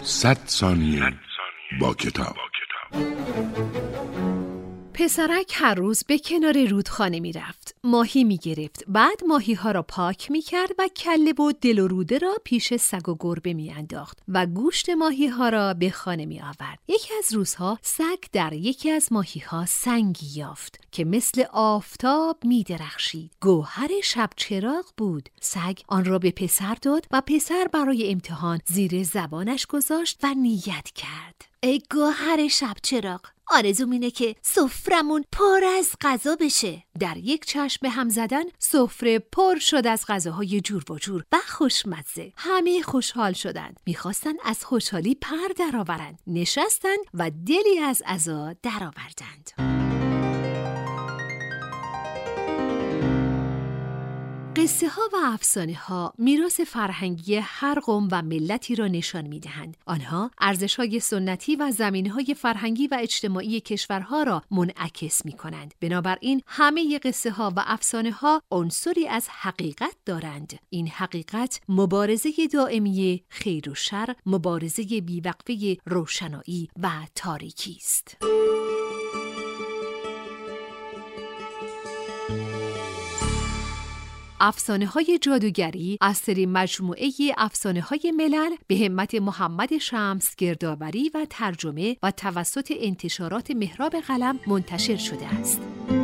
100 ثانیه با کتاب. پسرک هر روز به کنار رودخانه می رفت. ماهی می گرفت. بعد ماهی ها را پاک می کرد و کله و دل و روده را پیش سگ و گربه می انداخت و گوشت ماهی ها را به خانه می آورد. یکی از روزها سگ در یکی از ماهی ها سنگی یافت که مثل آفتاب می درخشید. گوهر شب چراغ بود. سگ آن را به پسر داد و پسر برای امتحان زیر زبانش گذاشت و نیت کرد. ای گوهر شب چراغ، آرزوم اینه که سفرمون پر از غذا بشه. در یک چشم به هم زدن سفره پر شد از غذاهای جور و جور و خوشمزه. همه خوشحال شدند. میخواستن از خوشحالی پر درآورند. نشستند و دلی از عزا درآوردند. قصه ها و افسانه ها میراث فرهنگی هر قوم و ملتی را نشان میدهند. آنها ارزش های سنتی و زمینه های فرهنگی و اجتماعی کشورها را منعکس می کنند. بنابراین همه قصه ها و افسانه ها عنصری از حقیقت دارند. این حقیقت مبارزه دائمی خیر و شر، مبارزه بیوقفه روشنایی و تاریکی است. افسانه‌های جادوگری از سری مجموعه افسانه‌های ملل به همت محمد شمس گردآوری و ترجمه و توسط انتشارات محراب قلم منتشر شده است.